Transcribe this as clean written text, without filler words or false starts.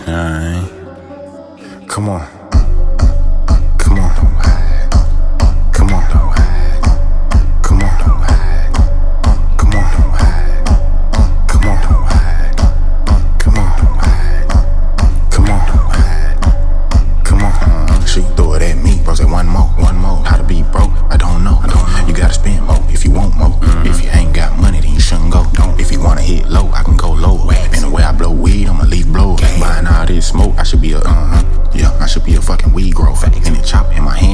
Alright. Come on. Come on. Come on. Come on. Come on. Come on. Come on. Come on. Come on. She throw it at me, bro. Say one more. How to be broke? I don't know. You gotta spend more if you want more. If you ain't got money, then you shouldn't go. If you wanna hit low, I can go low. And the way I blow weed, I'ma leave blow. Buying all this smoke, I should be a I should be a fucking weed grower. And it chop in my hand.